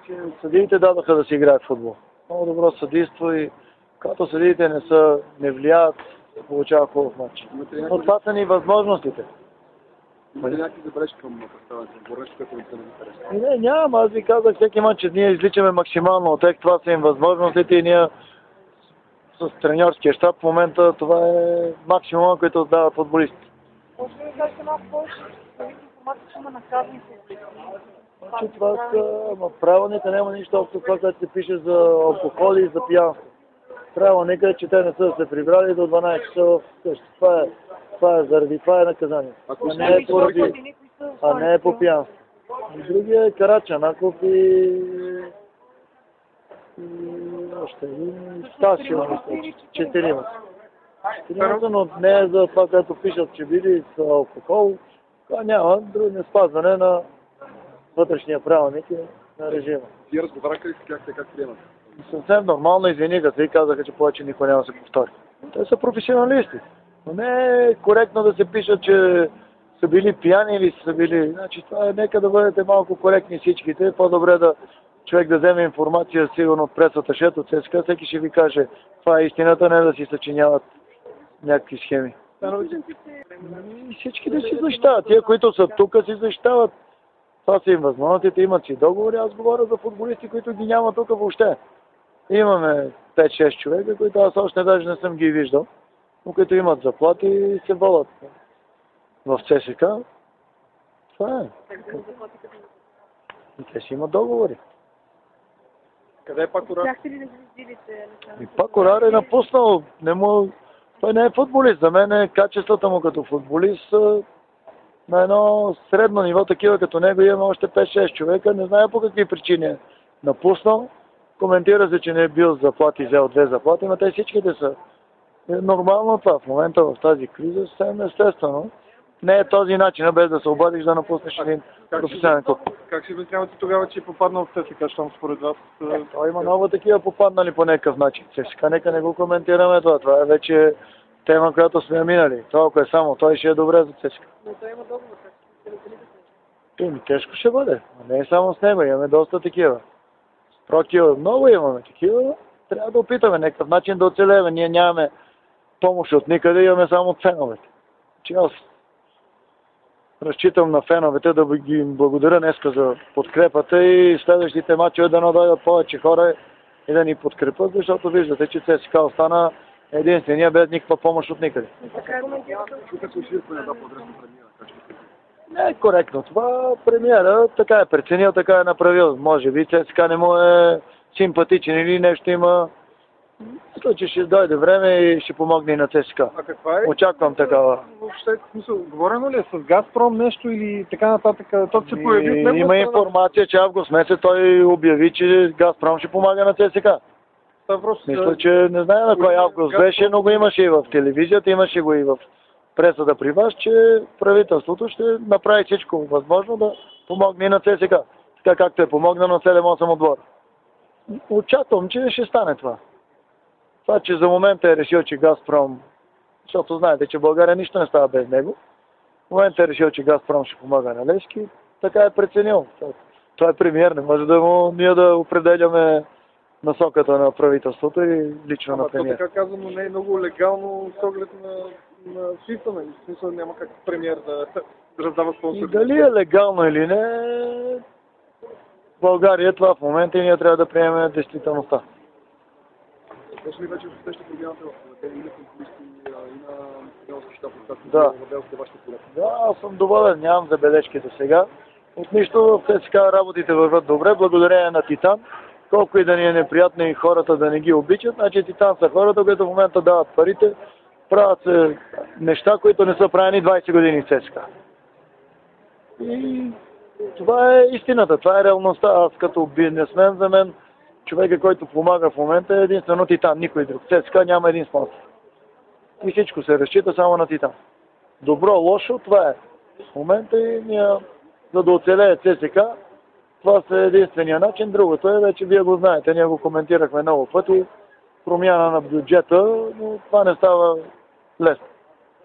че съдиите дадоха да си играят футбол. Много добро съдийство и когато съдиите не влияят, се получава хубав матч. Но това са ни възможностите. Имате някакви забележки към представянето? Нещо, което ви се не харесва? Не, нямам. Аз ви казах всеки матч, че ние изличаме максимално от тях. Това са им възможностите и ние с треньорския щаб в момента това е максимума, който дават футболистите. Може ли да кажете малко повече, информация, че има наказани футболисти? Значи това са правилника, няма нищо общо това, което се пише за алкохол и за пиянство. Правилника е, че те не са се прибрали до 12 часа вкъщи. Това е наказание. А не е по пиянство. И другия е Карачанаков и още Стасио, четиримата. Но не е за това, което пишат, че били с алкохол. Това няма. Друго не спазване на вътрешния правилник и на режима. Вие разговаряха ли с тях, как приемат? Съвсем нормално извиниха се и казаха, че повече никой няма да се повтори. Те са професионалисти. Но не е коректно да се пишат, че са били пияни или са били... Значи това е, нека да бъдете малко коректни всичките. По-добре да човек да вземе информация сигурно от пресата, от ЦСКА, всеки ще ви каже това е истината, не да си съчиняват някакви схеми. И всички да си защитават. Тия, които са тук, си защитават. Това са им възможностите, имат си договори. Аз говоря за футболисти, които ги няма тук въобще. Имаме 5-6 човека, които аз още даже не съм ги виждал, но които имат заплати и се водят в ЦСКА. Това е. И те си имат договори. Къде е Пако Рар? Бяхте ли да ги видите? И Пако Рар е напуснал. Той не е футболист. За мен е качествата му като футболист на едно средно ниво, такива като него имаме още 5-6 човека. Не знае по какви причини е напуснал. Коментира се, че не е бил заплати, взел 2 заплати, но те всичките са. Е нормално това. В момента в тази криза съвсем естествено. Не е този начин, без да се обадиш да напуснеш един професионален клуб. Как си обяснявате тогава, че е попаднал в ЦСКА, щом според вас? Той има много такива попаднали по някакъв начин. ЦСКА, нека не го коментираме това. Това е вече тема, която сме минали. Това, ако е само той, ще е добре за ЦСКА. Но той има договор, Тежко ще бъде. Не е само с него, имаме доста такива. Против, много имаме такива. Трябва да опитаме някакъв начин да оцелеем. Ние нямаме помощ от никъде, имаме само от феновете. Аз разчитам на феновете да ги благодаря днеска за подкрепата и следващите матчове да дойдат повече хора и да ни подкрепят, защото виждате, че ЦСКА остана единствения без никаква помощ от никъде. Не е коректно. Това премиера така е преценил, така е направил. Може би ЦСКА не му е симпатичен или нещо има. Мисля, че ще дойде време и ще помогне и на ЦСКА. А каква е? Очаквам такава. Въобще, смисъл, говорено ли е с Газпром нещо или така нататък? То се появи в Има информация, че август месец той обяви, че Газпром ще помага на ЦСКА. Мисля, че не знае на кой август беше, но го имаше и в телевизията, имаше го и в пресата при вас, че правителството ще направи всичко възможно да помогне и на ЦСКА. Така както е помогна на 7-8 отбора. Очаквам, че ще стане това. Това, че за момента е решил, че Газпром, защото знаете, че в България нищо не става без него, в момента е решил, че Газпром ще помага на Левски, така е преценил. Той е премиер, не може ние да определяме насоката на правителството и лично на премиер. Така казано, не е много легално с оглед на FIFA, нали? В смисъл няма как премиер да раздава спонсори. И дали е легално или не, в България това в момента и ние трябва да приемем действителността. Беше ли вече усеща промяната в тези футболисти и на тренерски щаб? Да. Да, аз съм доволен, нямам забележки до сега. От нищо в ЦСКА работите върват добре, благодарение на Титан. Колко и да ни е неприятно и хората да не ги обичат, значи Титан са хората, които в момента дават парите, правят се неща, които не са правени 20 години в ЦСКА. И това е истината, това е реалността. Аз като бизнесмен за мен, човека, който помага в момента е единствено Титан, никой друг. ЦСКА няма един спонсор. И всичко се разчита само на Титан. Добро, лошо, това е. В момента и ние, за да оцелее ЦСКА, това е единствения начин. Другото е, вече вие го знаете, ние го коментирахме много пъти, промяна на бюджета, но това не става лесно.